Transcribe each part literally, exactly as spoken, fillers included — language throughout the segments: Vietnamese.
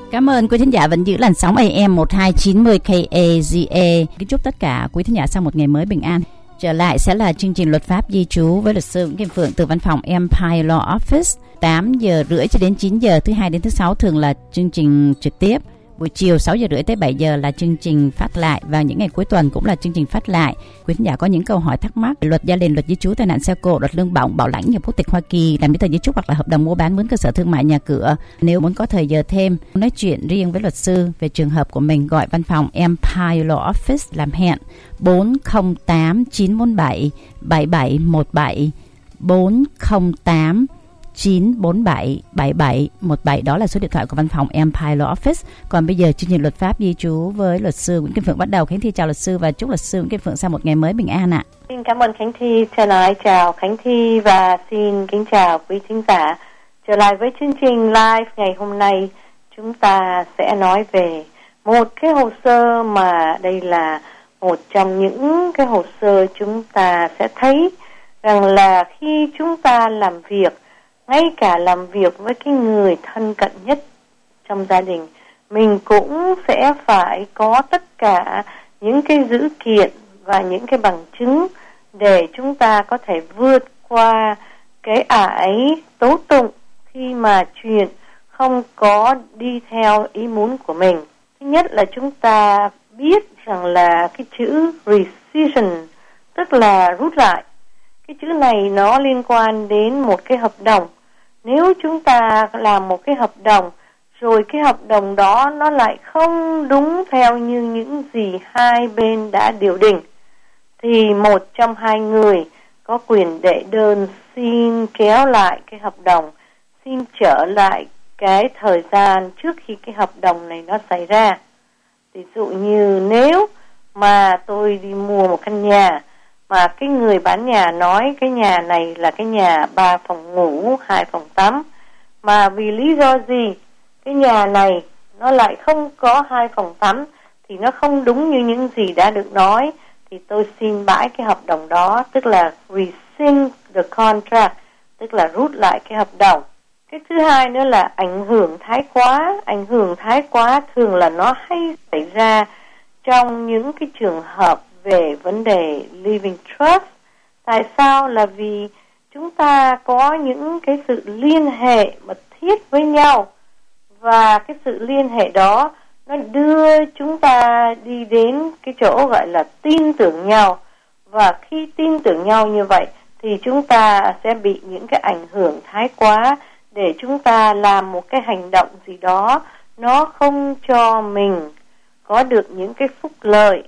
Cảm ơn quý thính giả vẫn giữ làn sóng a em một hai chín không K A G A. Kính chúc tất cả quý thính giả sau một ngày mới bình an. Trở lại sẽ là chương trình luật pháp di trú với luật sư Nguyễn Kim Phượng từ văn phòng Empire Law Office. tám giờ rưỡi cho đến chín giờ, thứ hai đến thứ sáu thường là chương trình trực tiếp. Buổi chiều sáu giờ rưỡi tới bảy giờ là chương trình phát lại, và những ngày cuối tuần cũng là chương trình phát lại. Quý khán giả có những câu hỏi thắc mắc về luật gia đình, luật di trú, tai nạn xe cộ, luật lương bổng, bảo lãnh, nhập quốc tịch Hoa Kỳ, làm giấy tờ di trú hoặc là hợp đồng mua bán mướn cơ sở thương mại, nhà cửa. Nếu muốn có thời giờ thêm nói chuyện riêng với luật sư về trường hợp của mình, gọi văn phòng Empire Law Office làm hẹn bốn không tám chín bốn bảy bảy bảy một bảy bốn không tám chín bốn bảy bảy bảy một bảy. Đó là số điện thoại của văn phòng Empire Law Office. Còn bây giờ chương trình luật pháp di trú với luật sư Nguyễn Kim Phượng bắt đầu. Khánh Thi chào luật sư và chúc luật sư Nguyễn Kim Phượng sau một ngày mới bình an ạ. Xin cảm ơn Khánh Thi. Trở lại chào Khánh Thi và xin kính chào quý thính giả. Trở lại với chương trình live ngày hôm nay, chúng ta sẽ nói về một cái hồ sơ mà đây là một trong những cái hồ sơ chúng ta sẽ thấy rằng là khi chúng ta làm việc, ngay cả làm việc với cái người thân cận nhất trong gia đình, mình cũng sẽ phải có tất cả những cái dữ kiện và những cái bằng chứng để chúng ta có thể vượt qua cái ải tố tụng khi mà chuyện không có đi theo ý muốn của mình. Thứ nhất là chúng ta biết rằng là cái chữ rescission, tức là rút lại. Cái chữ này nó liên quan đến một cái hợp đồng. Nếu chúng ta làm một cái hợp đồng, rồi cái hợp đồng đó nó lại không đúng theo như những gì hai bên đã điều định, thì một trong hai người có quyền đệ đơn xin kéo lại cái hợp đồng, xin trở lại cái thời gian trước khi cái hợp đồng này nó xảy ra. Ví dụ như nếu mà tôi đi mua một căn nhà, mà cái người bán nhà nói cái nhà này là cái nhà ba phòng ngủ, hai phòng tắm, mà vì lý do gì cái nhà này nó lại không có hai phòng tắm, thì nó không đúng như những gì đã được nói, thì tôi xin bãi cái hợp đồng đó, tức là rescind the contract, tức là rút lại cái hợp đồng. Cái thứ hai nữa là ảnh hưởng thái quá. Ảnh hưởng thái quá thường là nó hay xảy ra trong những cái trường hợp về vấn đề living trust. Tại sao? Là vì chúng ta có những cái sự liên hệ mật thiết với nhau, và cái sự liên hệ đó nó đưa chúng ta đi đến cái chỗ gọi là tin tưởng nhau. Và khi tin tưởng nhau như vậy thì chúng ta sẽ bị những cái ảnh hưởng thái quá để chúng ta làm một cái hành động gì đó nó không cho mình có được những cái phúc lợi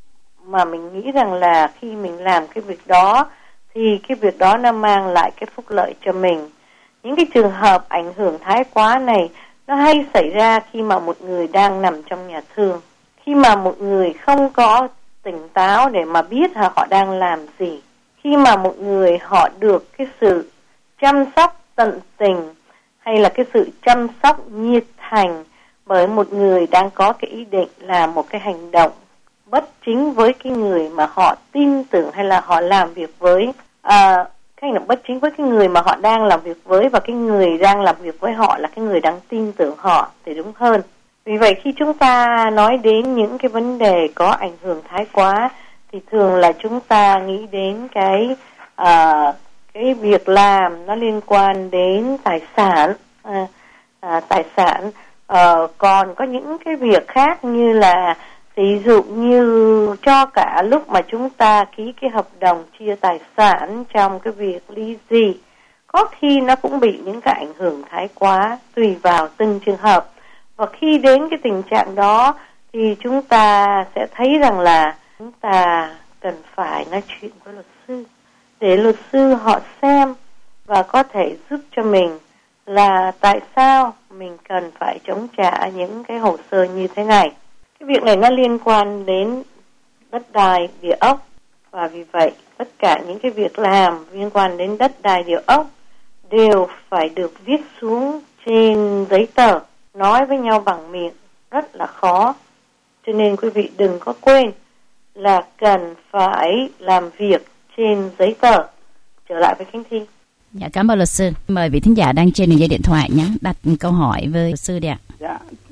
mà mình nghĩ rằng là khi mình làm cái việc đó thì cái việc đó nó mang lại cái phúc lợi cho mình. Những cái trường hợp ảnh hưởng thái quá này nó hay xảy ra khi mà một người đang nằm trong nhà thương, khi mà một người không có tỉnh táo để mà biết họ đang làm gì, khi mà một người họ được cái sự chăm sóc tận tình hay là cái sự chăm sóc nhiệt thành bởi một người đang có cái ý định làm một cái hành động bất chính với cái người mà họ tin tưởng hay là họ làm việc với. À, cái hành động bất chính với cái người mà họ đang làm việc với, và cái người đang làm việc với họ là cái người đang tin tưởng họ thì đúng hơn. Vì vậy khi chúng ta nói đến những cái vấn đề có ảnh hưởng thái quá thì thường là chúng ta nghĩ đến cái uh, cái việc làm nó liên quan đến tài sản, uh, uh, tài sản. Uh, còn có những cái việc khác như là ví dụ như cho cả lúc mà chúng ta ký cái hợp đồng chia tài sản trong cái việc ly dị, có khi nó cũng bị những cái ảnh hưởng thái quá tùy vào từng trường hợp. Và khi đến cái tình trạng đó thì chúng ta sẽ thấy rằng là chúng ta cần phải nói chuyện với luật sư để luật sư họ xem và có thể giúp cho mình là tại sao mình cần phải chống trả những cái hồ sơ như thế này. Cái việc này nó liên quan đến đất đai, địa ốc, và vì vậy tất cả những cái việc làm liên quan đến đất đai, địa ốc đều phải được viết xuống trên giấy tờ. Nói với nhau bằng miệng rất là khó, cho nên quý vị đừng có quên là cần phải làm việc trên giấy tờ. Trở lại với Khánh Thi. Dạ, cảm ơn luật sư. Mời vị thính giả đang trên đường dây điện thoại nhé, đặt câu hỏi với luật sư đi ạ. Dạ,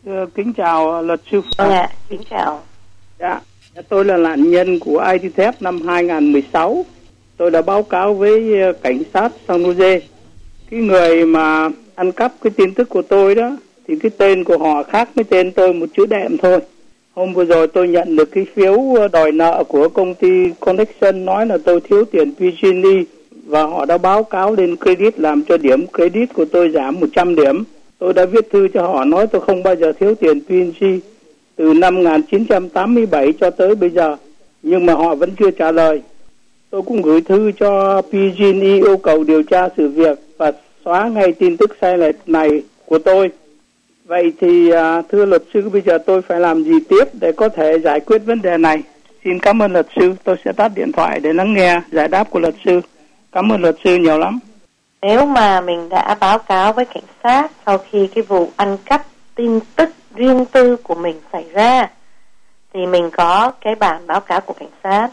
Thưa, kính chào luật sư. Vâng ạ, kính chào. Dạ, tôi là nạn nhân của i tê theft năm hai không một sáu. Tôi đã báo cáo với cảnh sát San Jose. Cái người mà ăn cắp cái tin tức của tôi đó, thì cái tên của họ khác với tên tôi một chữ đệm thôi. Hôm vừa rồi tôi nhận được cái phiếu đòi nợ của công ty Connection nói là tôi thiếu tiền pê giê and e và họ đã báo cáo lên credit làm cho điểm credit của tôi giảm một trăm điểm. Tôi đã viết thư cho họ nói tôi không bao giờ thiếu tiền pê en giê từ năm một nghìn chín trăm tám mươi bảy cho tới bây giờ, nhưng mà họ vẫn chưa trả lời. Tôi cũng gửi thư cho pê giê and e yêu cầu điều tra sự việc và xóa ngay tin tức sai lệch này của tôi. Vậy thì thưa luật sư, bây giờ tôi phải làm gì tiếp để có thể giải quyết vấn đề này? Xin cảm ơn luật sư, tôi sẽ tắt điện thoại để lắng nghe giải đáp của luật sư. Cảm ơn luật sư nhiều lắm. Nếu mà mình đã báo cáo với cảnh sát sau khi cái vụ ăn cắp tin tức riêng tư của mình xảy ra, thì mình có cái bản báo cáo của cảnh sát.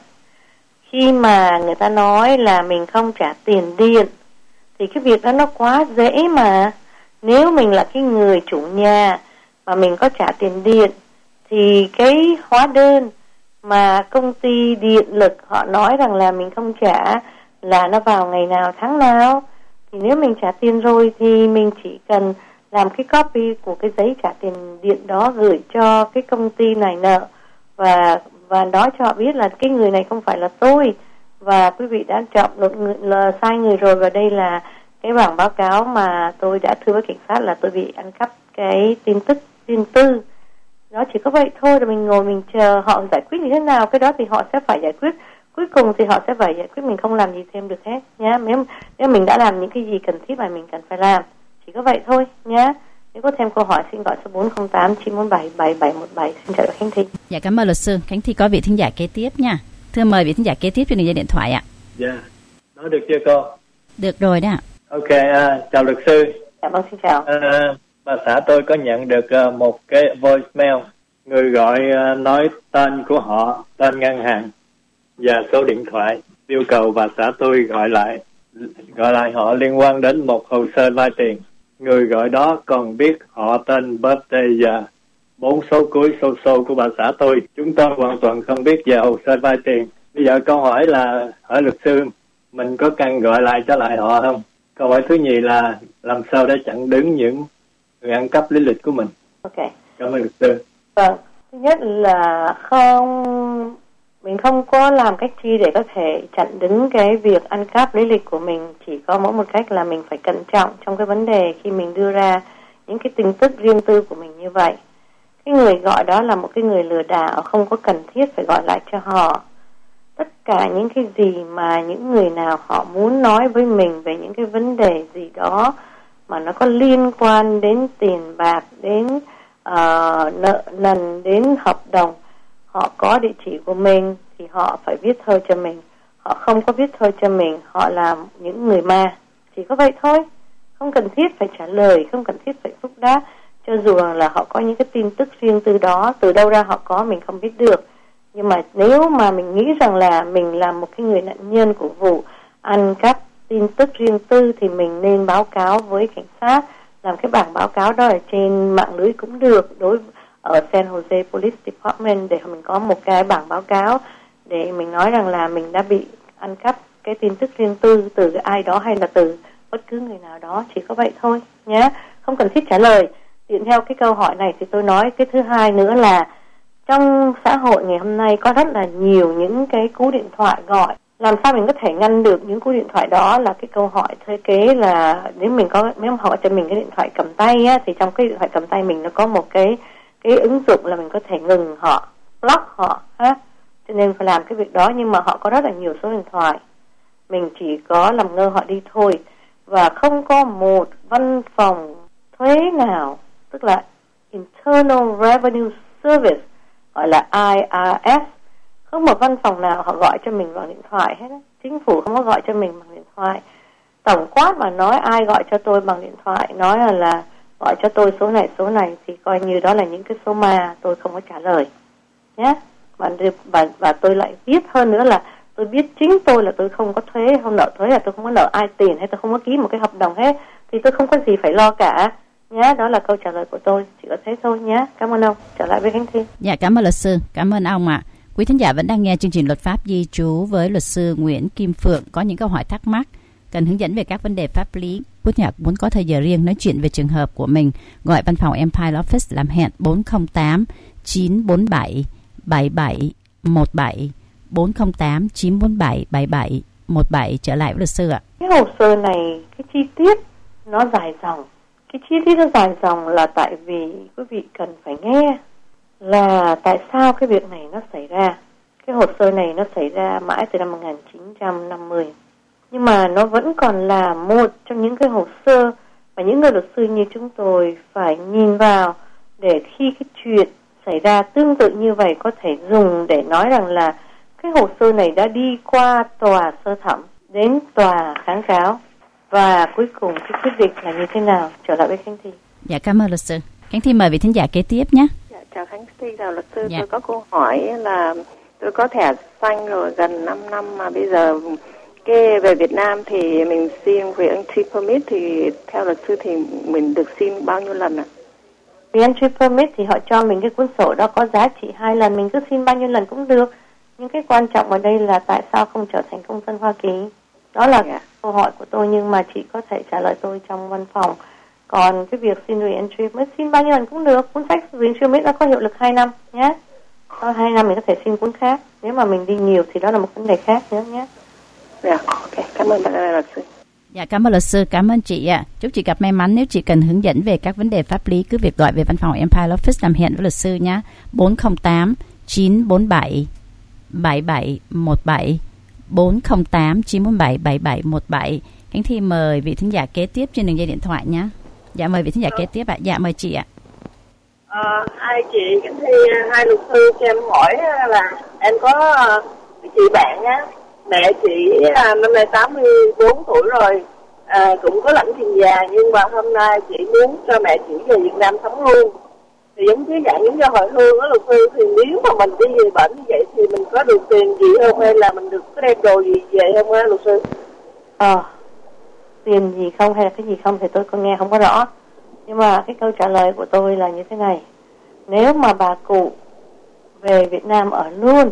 Khi mà người ta nói là mình không trả tiền điện, thì cái việc đó nó quá dễ mà. Nếu mình là cái người chủ nhà mà mình có trả tiền điện, thì cái hóa đơn mà công ty điện lực họ nói rằng là mình không trả là nó vào ngày nào tháng nào. Thì nếu mình trả tiền rồi thì mình chỉ cần làm cái copy của cái giấy trả tiền điện đó gửi cho cái công ty này nợ, và và nói cho họ biết là cái người này không phải là tôi, và quý vị đã chọn một người là sai người rồi, và đây là cái bảng báo cáo mà tôi đã thưa với cảnh sát là tôi bị ăn cắp cái tin tức riêng tư. Nó chỉ có vậy thôi, rồi mình ngồi mình chờ họ giải quyết như thế nào, cái đó thì họ sẽ phải giải quyết. Cuối cùng thì họ sẽ phải giải quyết, mình không làm gì thêm được hết nhá. Nếu nếu mình đã làm những cái gì cần thiết mà mình cần phải làm, chỉ có vậy thôi nhá. Nếu có thêm câu hỏi xin gọi số bốn không tám chín bốn bảy bảy bảy một bảy. Xin chào Khánh Thi. Dạ, cảm ơn luật sư. Khánh Thi có vị thính giả kế tiếp nha. Thưa mời vị thính giả kế tiếp cho đường dây điện thoại ạ. Dạ, yeah. Nói được chưa cô? Được rồi đó ạ. Ok, uh, chào luật sư. Dạ vâng, xin chào. Uh, bà xã tôi có nhận được uh, một cái voicemail, người gọi uh, nói tên của họ, tên ngân hàng và số điện thoại, yêu cầu bà xã tôi gọi lại gọi lại họ liên quan đến một hồ sơ vay tiền. Người gọi đó còn biết họ, tên, birthday và bốn số cuối số số của bà xã tôi. Chúng tôi hoàn toàn không biết về hồ sơ vay tiền. Bây giờ câu hỏi là hỏi luật sư, mình có cần gọi lại trả lại họ không? Câu hỏi thứ nhì là làm sao để chặn đứng những người ăn cắp lý lịch của mình? Ok. Cảm ơn luật sư. Vâng, thứ nhất là không mình không có làm cách chi để có thể chặn đứng cái việc ăn cắp lý lịch của mình. Chỉ có mỗi một cách là mình phải cẩn trọng trong cái vấn đề khi mình đưa ra những cái tin tức riêng tư của mình như vậy. Cái người gọi đó là một cái người lừa đảo, không có cần thiết phải gọi lại cho họ. Tất cả những cái gì mà những người nào họ muốn nói với mình về những cái vấn đề gì đó mà nó có liên quan đến tiền bạc, đến uh, nợ nần, đến hợp đồng, họ có địa chỉ của mình thì họ phải viết thơ cho mình. Họ không có viết thơ cho mình, họ là những người ma. Chỉ có vậy thôi. Không cần thiết phải trả lời, không cần thiết phải phúc đáp. Cho dù là họ có những cái tin tức riêng từ đó, từ đâu ra họ có mình không biết được. Nhưng mà nếu mà mình nghĩ rằng là mình là một cái người nạn nhân của vụ ăn cắp tin tức riêng tư thì mình nên báo cáo với cảnh sát, làm cái bảng báo cáo đó ở trên mạng lưới cũng được, đối ở San Jose Police Department, để mình có một cái bảng báo cáo để mình nói rằng là mình đã bị ăn cắp cái tin tức riêng tư từ ai đó hay là từ bất cứ người nào đó. Chỉ có vậy thôi nhé, không cần thiết trả lời. Tiện theo cái câu hỏi này thì tôi nói cái thứ hai nữa là trong xã hội ngày hôm nay có rất là nhiều những cái cú điện thoại gọi. Làm sao mình có thể ngăn được những cú điện thoại đó là cái câu hỏi thuê kế là nếu mình có nếu họ cho mình cái điện thoại cầm tay á, thì trong cái điện thoại cầm tay mình nó có một cái cái ứng dụng là mình có thể ngừng họ, block họ ha. Cho nên phải làm cái việc đó, nhưng mà họ có rất là nhiều số điện thoại. Mình chỉ có làm ngơ họ đi thôi, và không có một văn phòng thuế nào, tức là Internal Revenue Service, gọi là I R S, không một văn phòng nào họ gọi cho mình bằng điện thoại hết á. Chính phủ không có gọi cho mình bằng điện thoại. Tổng quát mà nói ai gọi cho tôi bằng điện thoại, nói là, là gọi cho tôi số này số này, thì coi như đó là những cái số ma, tôi không có trả lời nhé. Và, và, và tôi lại biết hơn nữa là tôi biết chính tôi là tôi không có thuế, không nợ thuế, là tôi không có nợ ai tiền, hay tôi không có ký một cái hợp đồng hết, thì tôi không có gì phải lo cả. nhé. Đó là câu trả lời của tôi, chỉ có thế thôi nhé. Cảm ơn ông. Trở lại với Khánh Thi. Dạ, cảm ơn luật sư, cảm ơn ông ạ. Quý thính giả vẫn đang nghe chương trình Luật pháp Di trú với luật sư Nguyễn Kim Phượng. Có những câu hỏi thắc mắc, cần hướng dẫn về các vấn đề pháp lý, quý thính giả muốn có thời giờ riêng nói chuyện về trường hợp của mình, gọi văn phòng Empire Office làm hẹn bốn không tám chín bốn bảy bảy bảy một bảy, bốn không tám chín bốn bảy bảy bảy một bảy. Trở lại với luật sư ạ. Cái hồ sơ này, cái chi tiết nó dài dòng. Cái chi tiết nó dài dòng là tại vì quý vị cần phải nghe là tại sao cái việc này nó xảy ra. Cái hồ sơ này nó xảy ra mãi từ năm một nghìn chín trăm năm mươi. Nhưng mà nó vẫn còn là một trong những cái hồ sơ mà những người luật sư như chúng tôi phải nhìn vào để khi cái chuyện xảy ra tương tự như vậy có thể dùng để nói rằng là cái hồ sơ này đã đi qua tòa sơ thẩm, đến tòa kháng cáo và cuối cùng cái quyết định là như thế nào. Trở lại với Khánh Thi. Dạ, cảm ơn luật sư. Khánh Thi mời vị thính giả kế tiếp nhé. Dạ, chào Khánh Thi, chào luật sư. Dạ. Tôi có câu hỏi là tôi có thẻ xanh rồi gần năm năm mà bây giờ cái về Việt Nam thì mình xin re-entry permit thì theo luật sư thì mình được xin bao nhiêu lần ạ? Re-entry permit thì họ cho mình cái cuốn sổ đó có giá trị hai lần, mình cứ xin bao nhiêu lần cũng được. Nhưng cái quan trọng ở đây là tại sao không trở thành công dân Hoa Kỳ? Đó là yeah. câu hỏi của tôi, nhưng mà chị có thể trả lời tôi trong văn phòng. Còn cái việc xin re-entry permit xin bao nhiêu lần cũng được. Cuốn sách re-entry permit nó có hiệu lực hai năm nhé. Sau hai năm mình có thể xin cuốn khác. Nếu mà mình đi nhiều thì đó là một vấn đề khác nữa nhé. Dạ, ok, cảm ơn luật sư. Dạ, cảm ơn luật sư, cảm ơn chị ạ. Chúc chị gặp may mắn. Nếu chị cần hướng dẫn về các vấn đề pháp lý, cứ việc gọi về văn phòng Empire Office làm hẹn với luật sư nhé. bốn không tám chín bốn bảy bảy bảy một bảy, bốn không tám chín bốn bảy bảy bảy một bảy. Khánh Thi mời vị thính giả kế tiếp trên đường dây điện thoại nhé. Dạ, mời vị thính giả kế tiếp ạ. Dạ, mời chị ạ. À, hai chị Khánh Thi, hai luật sư cho em hỏi là em có chị bạn á, mẹ chị à, năm nay tám mươi bốn tuổi rồi, à, cũng có lãnh tiền già, nhưng mà hôm nay chị muốn cho mẹ chị về Việt Nam sống luôn. Thì giống như dạng giống cho hồi hương đó luật sư, thì nếu mà mình đi về bệnh như vậy thì mình có được tiền gì không, hay là mình được có đem đồ gì về không á luật sư? Ờ, tiền gì không hay là cái gì không thì tôi có nghe không có rõ. Nhưng mà cái câu trả lời của tôi là như thế này. Nếu mà bà cụ về Việt Nam ở luôn,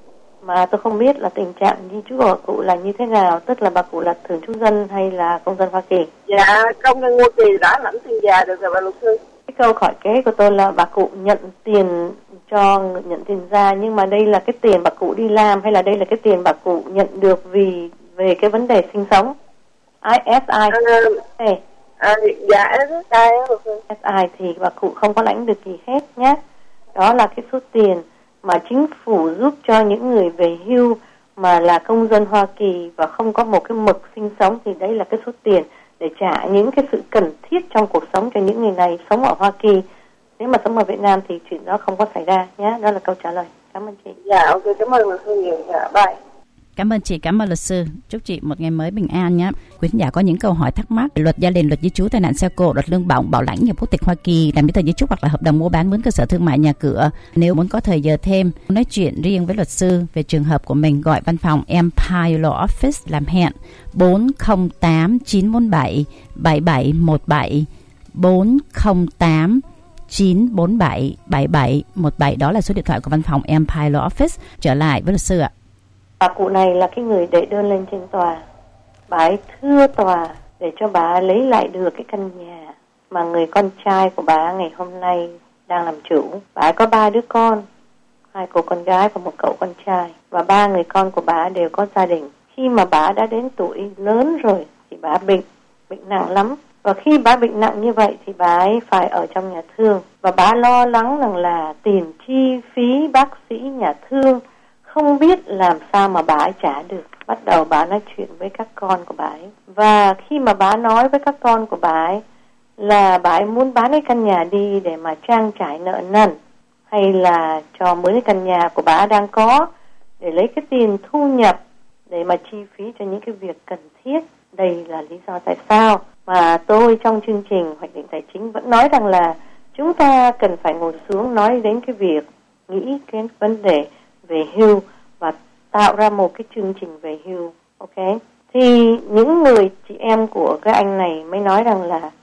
mà tôi không biết là tình trạng di trú của bà cụ là như thế nào, tức là bà cụ là thường trú dân hay là công dân Hoa Kỳ? Dạ, công dân Hoa Kỳ đã lãnh tiền già được rồi bà luật sư. Cái câu hỏi kế của tôi là bà cụ nhận tiền cho nhận tiền ra, nhưng mà đây là cái tiền bà cụ đi làm hay là đây là cái tiền bà cụ nhận được vì về cái vấn đề sinh sống? i ét i. À, hey. à, dạ ét i luật sư. ét i thì bà cụ không có lãnh được gì hết nhé. Đó là cái số tiền mà chính phủ giúp cho những người về hưu mà là công dân Hoa Kỳ và không có một cái mực sinh sống, thì đấy là cái số tiền để trả những cái sự cần thiết trong cuộc sống cho những người này sống ở Hoa Kỳ. Nếu mà sống ở Việt Nam thì chuyện đó không có xảy ra nhé. Đó là câu trả lời. Cảm ơn chị. Dạ, ok, cảm ơn luật sư nhiều. Dạ, bye. Cảm ơn chị, cảm ơn luật sư. Chúc chị một ngày mới bình an nhé. Quý khán giả có những câu hỏi thắc mắc, luật gia đình, luật di trú, tai nạn xe cộ, luật lương bổng, bảo lãnh, nhập quốc tịch Hoa Kỳ, làm giấy tờ di trúc hoặc là hợp đồng mua bán mướn cơ sở thương mại, nhà cửa. Nếu muốn có thời giờ thêm nói chuyện riêng với luật sư về trường hợp của mình, gọi văn phòng Empire Law Office làm hẹn bốn không tám chín bốn bảy bảy bảy một bảy, bốn không tám chín bốn bảy bảy bảy một bảy. Đó là số điện thoại của văn phòng Empire Law Office. Trở lại với luật sư ạ. Bà cụ này là cái người đệ đơn lên trên tòa. Bà ấy thưa tòa để cho bà lấy lại được cái căn nhà mà người con trai của bà ngày hôm nay đang làm chủ. Bà ấy có ba đứa con, hai cô con gái và một cậu con trai. Và ba người con của bà đều có gia đình. Khi mà bà đã đến tuổi lớn rồi thì bà bệnh, bệnh nặng lắm. Và khi bà bệnh nặng như vậy thì bà ấy phải ở trong nhà thương. Và bà lo lắng rằng là tiền chi phí bác sĩ nhà thương không biết làm sao mà bà ấy trả được. Bắt đầu bà nói chuyện với các con của bà ấy. Và khi mà bà nói với các con của bà ấy là bà ấy muốn bán cái căn nhà đi để mà trang trải nợ nần, hay là cho mướn cái căn nhà của bà đang có để lấy cái tiền thu nhập để mà chi phí cho những cái việc cần thiết. Đây là lý do tại sao mà tôi trong chương trình hoạch định tài chính vẫn nói rằng là chúng ta cần phải ngồi xuống nói đến cái việc nghĩ cái vấn đề về hưu và tạo ra một cái chương trình về hưu. Ok, thì những người chị em của cái anh này mới nói rằng là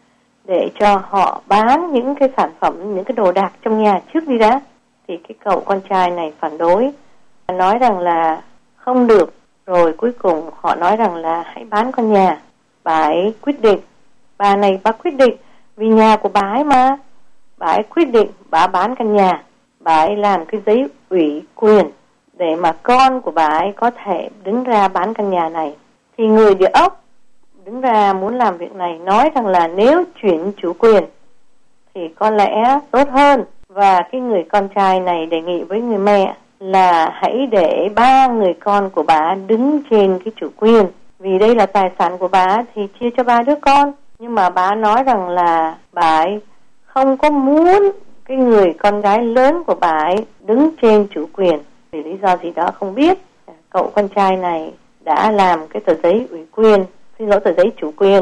để cho họ bán những cái sản phẩm, những cái đồ đạc trong nhà trước đi đã. Thì cái cậu con trai này phản đối, nói rằng là không được. Rồi cuối cùng họ nói rằng là hãy bán con nhà. Bà ấy quyết định, bà này bà quyết định, vì nhà của bà ấy mà. Bà ấy quyết định bà bán căn nhà. Bà ấy làm cái giấy ủy quyền để mà con của bà ấy có thể đứng ra bán căn nhà này. Thì người địa ốc đứng ra muốn làm việc này, nói rằng là nếu chuyển chủ quyền thì có lẽ tốt hơn. Và cái người con trai này đề nghị với người mẹ là hãy để ba người con của bà đứng trên cái chủ quyền. Vì đây là tài sản của bà thì chia cho ba đứa con. Nhưng mà bà nói rằng là bà ấy không có muốn cái người con gái lớn của bà ấy đứng trên chủ quyền. Vì lý do gì đó không biết, cậu con trai này đã làm cái tờ giấy ủy quyền, xin lỗi tờ giấy chủ quyền,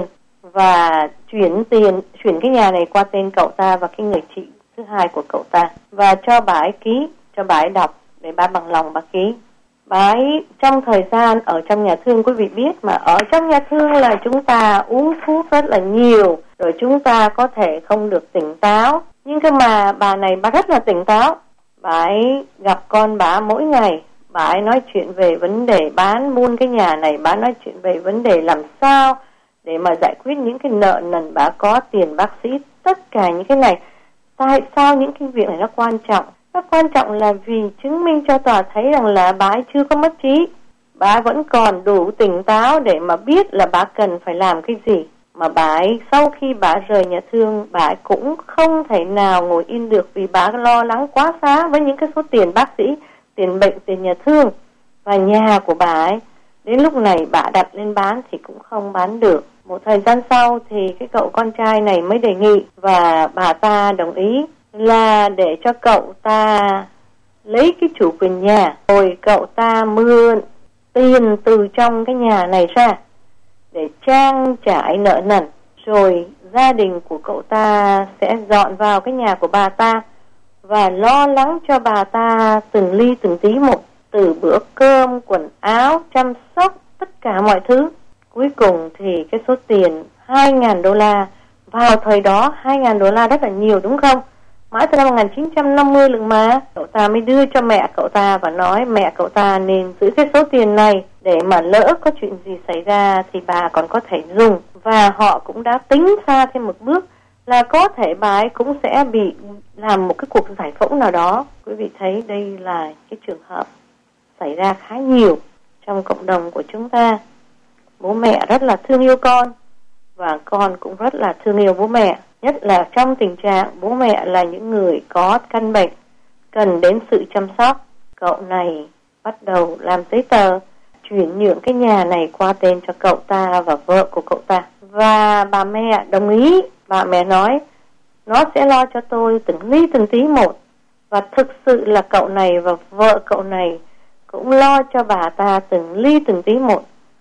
và chuyển tiền, chuyển cái nhà này qua tên cậu ta và cái người chị thứ hai của cậu ta, và cho bà ấy ký, cho bà ấy đọc để bà bằng lòng bà ký. Bà ấy trong thời gian ở trong nhà thương, quý vị biết mà, ở trong nhà thương là chúng ta uống thuốc rất là nhiều, rồi chúng ta có thể không được tỉnh táo. Nhưng cơ mà bà này bà rất là tỉnh táo. Bà ấy gặp con bà mỗi ngày, bà ấy nói chuyện về vấn đề bán buôn cái nhà này, bà nói chuyện về vấn đề làm sao để mà giải quyết những cái nợ nần bà có, tiền bác sĩ, tất cả những cái này. Tại sao những cái việc này nó quan trọng? Nó quan trọng là vì chứng minh cho tòa thấy rằng là bà ấy chưa có mất trí. Bà ấy vẫn còn đủ tỉnh táo để mà biết là bà cần phải làm cái gì. Mà bà ấy sau khi bà rời nhà thương, bà ấy cũng không thể nào ngồi yên được, vì bà lo lắng quá xá với những cái số tiền bác sĩ, tiền bệnh, tiền nhà thương và nhà của bà ấy. Đến lúc này bà đặt lên bán thì cũng không bán được. Một thời gian sau thì cái cậu con trai này mới đề nghị và bà ta đồng ý là để cho cậu ta lấy cái chủ quyền nhà, rồi cậu ta mượn tiền từ trong cái nhà này ra để trang trải nợ nần, rồi gia đình của cậu ta sẽ dọn vào cái nhà của bà ta và lo lắng cho bà ta từng ly từng tí một, từ bữa cơm, quần áo, chăm sóc, tất cả mọi thứ. Cuối cùng thì cái số tiền hai nghìn đô la, vào thời đó hai nghìn đô la rất là nhiều đúng không? Mãi từ năm một nghìn chín trăm năm mươi lần mà, cậu ta mới đưa cho mẹ cậu ta và nói mẹ cậu ta nên giữ cái số tiền này để mà lỡ có chuyện gì xảy ra thì bà còn có thể dùng. Và họ cũng đã tính xa thêm một bước là có thể bà ấy cũng sẽ bị làm một cái cuộc giải phẫu nào đó. Quý vị thấy đây là cái trường hợp xảy ra khá nhiều trong cộng đồng của chúng ta. Bố mẹ rất là thương yêu con và con cũng rất là thương yêu bố mẹ, nhất là trong tình trạng bố mẹ là những người có căn bệnh cần đến sự chăm sóc. Cậu này bắt đầu làm giấy tờ chuyển nhượng cái nhà này qua tên cho cậu ta và vợ của cậu ta, và bà mẹ đồng ý. Bà mẹ nói nó sẽ lo cho tôi từng ly từng tí một, và thực sự là cậu này và vợ cậu này cũng lo cho bà ta từng ly từng tí một,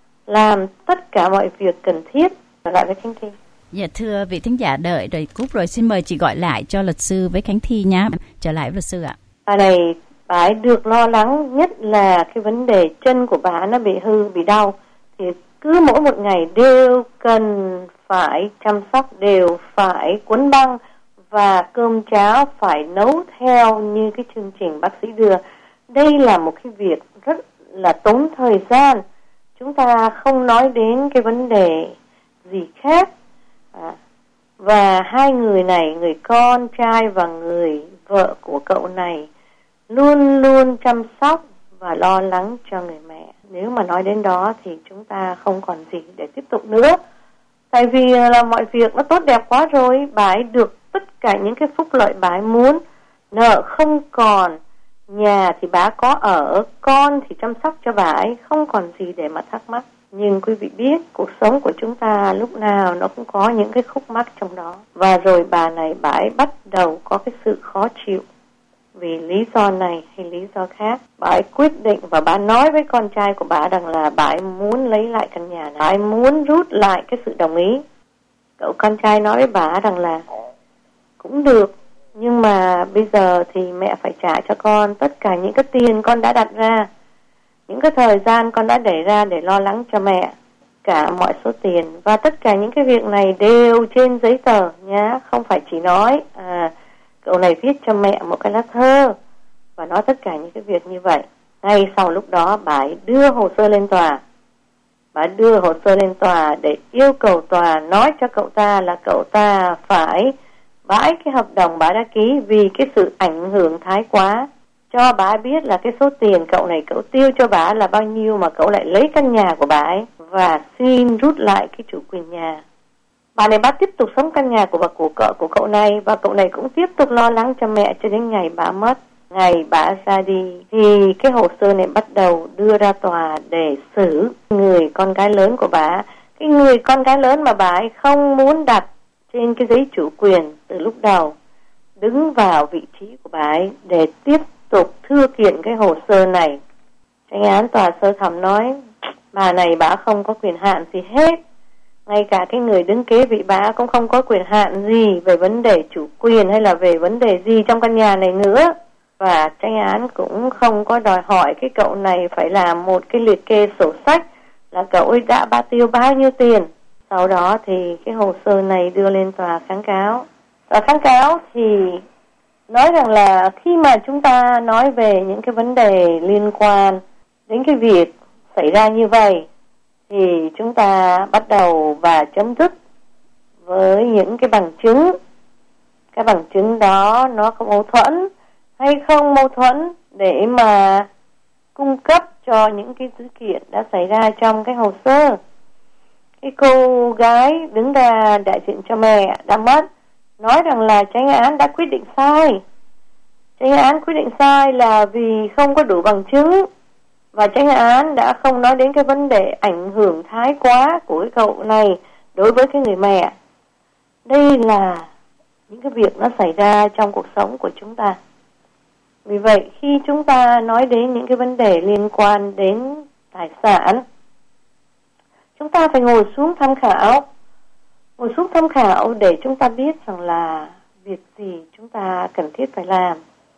làm tất cả mọi việc cần thiết. Trở lại với Khánh Thi. Dạ thưa vị thính giả, đợi rồi cúp rồi, xin mời chị gọi lại cho luật sư với Khánh Thi nhé. Trở lại với luật sư ạ. Bà này, bà ấy được lo lắng nhất là cái vấn đề chân của bà nó bị hư, bị đau. Thì cứ mỗi một ngày đều cần phải chăm sóc, đều phải quấn băng, và cơm cháo phải nấu theo như cái chương trình bác sĩ đưa. Đây là một cái việc rất là tốn thời gian. Chúng ta không nói đến cái vấn đề gì khác. À, và hai người này, người con trai và người vợ của cậu này, luôn luôn chăm sóc và lo lắng cho người mẹ. Nếu mà nói đến đó thì chúng ta không còn gì để tiếp tục nữa. Tại vì là mọi việc nó tốt đẹp quá rồi. Bà ấy được tất cả những cái phúc lợi bà ấy muốn. Nợ không còn, nhà thì bà có ở, con thì chăm sóc cho bà ấy, không còn gì để mà thắc mắc. Nhưng quý vị biết, cuộc sống của chúng ta lúc nào nó cũng có những cái khúc mắc trong đó. Và rồi bà này, bà ấy bắt đầu có cái sự khó chịu. Vì lý do này hay lý do khác, bà ấy quyết định và bà nói với con trai của bà rằng là bà ấy muốn lấy lại căn nhà này. Bà ấy muốn rút lại cái sự đồng ý. Cậu con trai nói với bà rằng là cũng được, nhưng mà bây giờ thì mẹ phải trả cho con tất cả những cái tiền con đã đặt ra, những cái thời gian con đã để ra để lo lắng cho mẹ. cả mọi số tiền. Và tất cả những cái việc này đều trên giấy tờ nhá, không phải chỉ nói à, cậu này viết cho mẹ một cái lá thơ và nói tất cả những cái việc như vậy. Ngay sau lúc đó bà ấy đưa hồ sơ lên tòa. Bà đưa hồ sơ lên tòa để yêu cầu tòa nói cho cậu ta là cậu ta phải bãi cái hợp đồng bà đã ký vì cái sự ảnh hưởng thái quá. Cho bà biết là cái số tiền cậu này cậu tiêu cho bà là bao nhiêu mà cậu lại lấy căn nhà của bà ấy và xin rút lại cái chủ quyền nhà. Bà này bà tiếp tục sống căn nhà của bà của cậu của cậu này và cậu này cũng tiếp tục lo lắng cho mẹ cho đến ngày bà mất. Ngày bà ra đi thì cái hồ sơ này bắt đầu đưa ra tòa để xử người con gái lớn của bà. Cái người con gái lớn mà bà ấy không muốn đặt trên cái giấy chủ quyền từ lúc đầu, đứng vào vị trí của bà ấy để tiếp tục thưa kiện cái hồ sơ này. Chánh án tòa sơ thẩm nói bà này bà không có quyền hạn gì hết. Ngay cả cái người đứng kế vị bà cũng không có quyền hạn gì về vấn đề chủ quyền hay là về vấn đề gì trong căn nhà này nữa. Và chánh án cũng không có đòi hỏi cái cậu này phải làm một cái liệt kê sổ sách là cậu ấy đã bao tiêu bao nhiêu tiền. Sau đó thì cái hồ sơ này đưa lên tòa kháng cáo. Tòa kháng cáo thì nói rằng là khi mà chúng ta nói về những cái vấn đề liên quan đến cái việc xảy ra như vậy thì chúng ta bắt đầu và chấm dứt với những cái bằng chứng. Cái bằng chứng đó nó không mâu thuẫn hay không mâu thuẫn để mà cung cấp cho những cái dữ kiện đã xảy ra trong cái hồ sơ. Cái cô gái đứng ra đại diện cho mẹ đã mất nói rằng là chánh án đã quyết định sai. Chánh án quyết định sai là vì không có đủ bằng chứng và chánh án đã không nói đến cái vấn đề ảnh hưởng thái quá của cái cậu này đối với cái người mẹ. Đây là những cái việc nó xảy ra trong cuộc sống của chúng ta. Vì vậy khi chúng ta nói đến những cái vấn đề liên quan đến tài sản, chúng ta phải ngồi xuống tham khảo. Ngồi xuống tham khảo để chúng ta biết rằng là việc gì chúng ta cần thiết phải làm.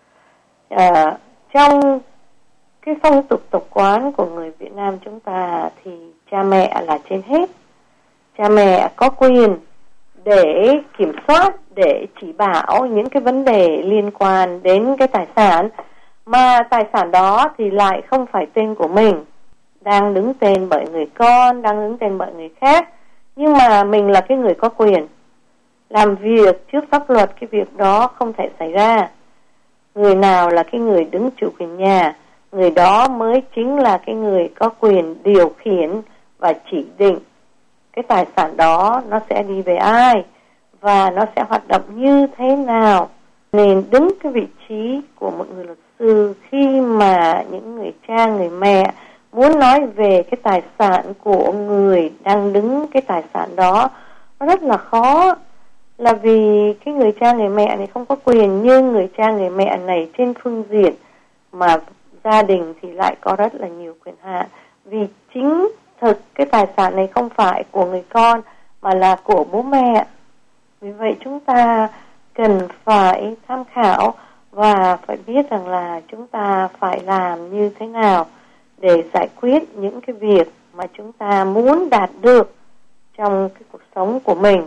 À, trong cái phong tục tập quán của người Việt Nam chúng ta thì cha mẹ là trên hết. Cha mẹ có quyền để kiểm soát, để chỉ bảo những cái vấn đề liên quan đến cái tài sản, mà tài sản đó thì lại không phải tên của mình, đang đứng tên bởi người con, đang đứng tên bởi người khác, nhưng mà mình là cái người có quyền làm việc trước pháp luật. Cái việc đó không thể xảy ra. Người nào là cái người đứng chủ quyền nhà, người đó mới chính là cái người có quyền điều khiển và chỉ định cái tài sản đó nó sẽ đi về ai và nó sẽ hoạt động như thế nào. Nên đứng cái vị trí của một người luật sư khi mà những người cha, người mẹ muốn nói về cái tài sản của người đang đứng cái tài sản đó, nó rất là khó. Là vì cái người cha, người mẹ này không có quyền, nhưng người cha, người mẹ này trên phương diện mà gia đình thì lại có rất là nhiều quyền hạn. Vì chính thực cái tài sản này không phải của người con mà là của bố mẹ. Vì vậy chúng ta cần phải tham khảo và phải biết rằng là chúng ta phải làm như thế nào để giải quyết những cái việc mà chúng ta muốn đạt được trong cái cuộc sống của mình.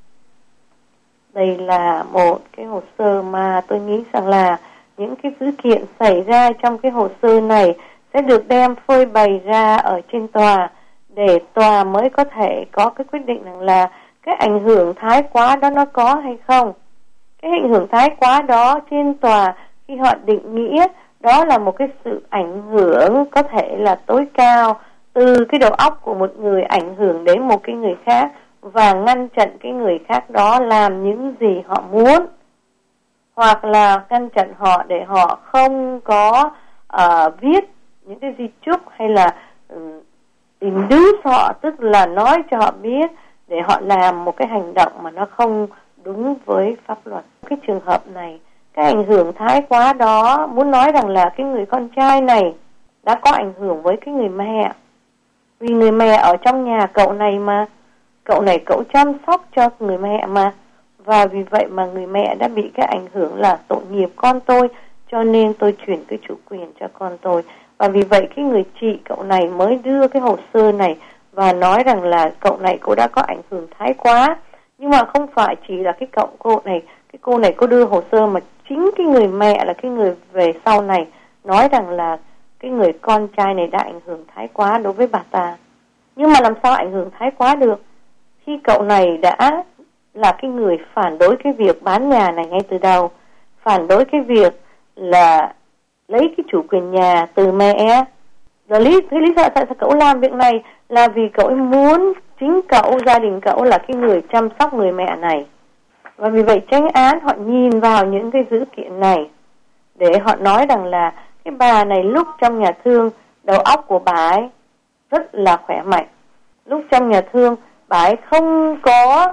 Đây là một cái hồ sơ mà tôi nghĩ rằng là những cái dữ kiện xảy ra trong cái hồ sơ này sẽ được đem phơi bày ra ở trên tòa để tòa mới có thể có cái quyết định rằng là cái ảnh hưởng thái quá đó nó có hay không. Cái ảnh hưởng thái quá đó trên tòa khi họ định nghĩa đó là một cái sự ảnh hưởng có thể là tối cao từ cái đầu óc của một người ảnh hưởng đến một cái người khác và ngăn chặn cái người khác đó làm những gì họ muốn, hoặc là ngăn chặn họ để họ không có uh, viết những cái di chúc hay là um, induce họ, tức là nói cho họ biết để họ làm một cái hành động mà nó không đúng với pháp luật. Cái trường hợp này, cái ảnh hưởng thái quá đó muốn nói rằng là cái người con trai này đã có ảnh hưởng với cái người mẹ. Vì người mẹ ở trong nhà cậu này mà, cậu này cậu chăm sóc cho người mẹ mà. Và vì vậy mà người mẹ đã bị cái ảnh hưởng là tội nghiệp con tôi, cho nên tôi chuyển cái chủ quyền cho con tôi. Và vì vậy cái người chị cậu này mới đưa cái hồ sơ này và nói rằng là cậu này cô đã có ảnh hưởng thái quá. Nhưng mà không phải chỉ là cái cậu cô này, cái cô này cô đưa hồ sơ, mà chính cái người mẹ là cái người về sau này nói rằng là cái người con trai này đã ảnh hưởng thái quá đối với bà ta. Nhưng mà làm sao ảnh hưởng thái quá được khi cậu này đã là cái người phản đối cái việc bán nhà này ngay từ đầu, phản đối cái việc là lấy cái chủ quyền nhà từ mẹ. Rồi lý, thế lý do tại sao cậu làm việc này là vì cậu muốn chính cậu, gia đình cậu là cái người chăm sóc người mẹ này. Và vì vậy chánh án họ nhìn vào những cái dữ kiện này để họ nói rằng là cái bà này lúc trong nhà thương, đầu óc của bà ấy rất là khỏe mạnh. Lúc trong nhà thương, bà ấy không có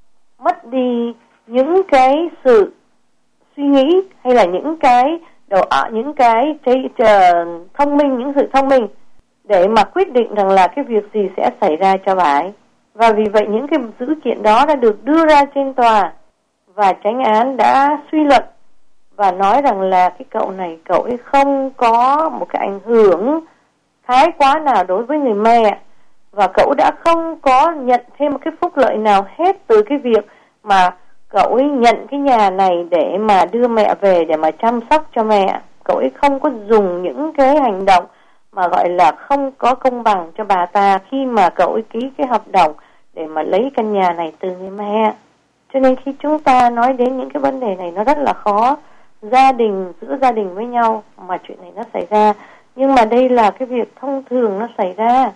mất đi những cái sự suy nghĩ hay là những cái đầu óc, những cái trí, thông minh, những sự thông minh để mà quyết định rằng là cái việc gì sẽ xảy ra cho bà ấy. Và vì vậy những cái dữ kiện đó đã được đưa ra trên tòa và chánh án đã suy luận và nói rằng là cái cậu này, cậu ấy không có một cái ảnh hưởng thái quá nào đối với người mẹ, và cậu đã không có nhận thêm một cái phúc lợi nào hết từ cái việc mà cậu ấy nhận cái nhà này để mà đưa mẹ về để mà chăm sóc cho mẹ. Cậu ấy không có dùng những cái hành động mà gọi là không có công bằng cho bà ta khi mà cậu ấy ký cái hợp đồng để mà lấy căn nhà này từ người mẹ. Cho nên khi chúng ta nói đến những cái vấn đề này nó rất là khó. Gia đình, giữa gia đình với nhau mà chuyện này nó xảy ra. Nhưng mà đây là cái việc thông thường nó xảy ra.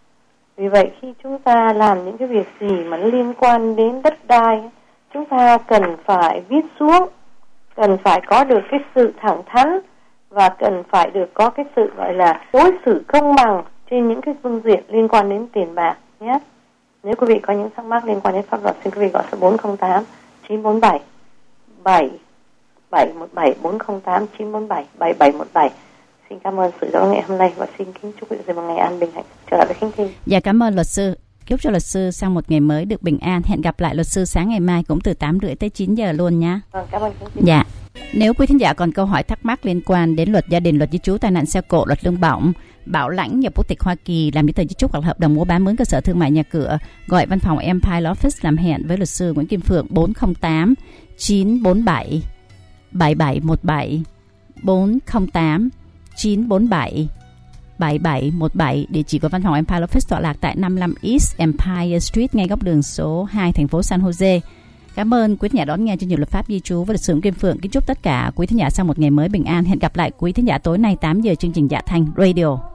Vì vậy khi chúng ta làm những cái việc gì mà liên quan đến đất đai, chúng ta cần phải viết xuống, cần phải có được cái sự thẳng thắn và cần phải được có cái sự gọi là đối xử công bằng trên những cái phương diện liên quan đến tiền bạc nhé. Nếu quý vị có những thắc mắc liên quan đến pháp luật, xin quý vị gọi số bốn không tám chín bốn bảy bảy bảy một bảy, bốn không tám chín bốn bảy bảy bảy một bảy. Xin cảm ơn sự giao ngày hôm nay và xin kính chúc quý vị một ngày an bình hạnh. Trở lại với Khánh Thi. Dạ, cảm ơn luật sư. Chúc cho luật sư sang một ngày mới được bình an. Hẹn gặp lại luật sư sáng ngày mai cũng từ tám rưỡi tới chín giờ luôn nhé. Vâng, cảm ơn Khánh Thi. Dạ. Nếu quý thính giả còn câu hỏi thắc mắc liên quan đến luật gia đình, luật di trú, tai nạn xe cộ, luật lương bổng, bảo lãnh, nhập quốc tịch Hoa Kỳ, làm giấy tờ di trúc hoặc hợp đồng mua bán mướn cơ sở thương mại nhà cửa, gọi văn phòng Empire Law Office làm hẹn với luật sư Nguyễn Kim Phượng bốn không tám chín bốn bảy bảy bảy một bảy bốn không tám chín bốn bảy bảy bảy một bảy. Địa chỉ của văn phòng Empire Law Office tọa lạc tại năm mươi lăm East Empire Street, ngay góc đường số hai, thành phố San Jose. Cảm ơn quý thính giả đón nghe chương trình luật pháp di trú với luật sư Nguyễn Kim Phượng. Kính chúc tất cả quý thính giả sang một ngày mới bình an. Hẹn gặp lại quý thính giả tối nay tám giờ chương trình Dạ Thanh Radio.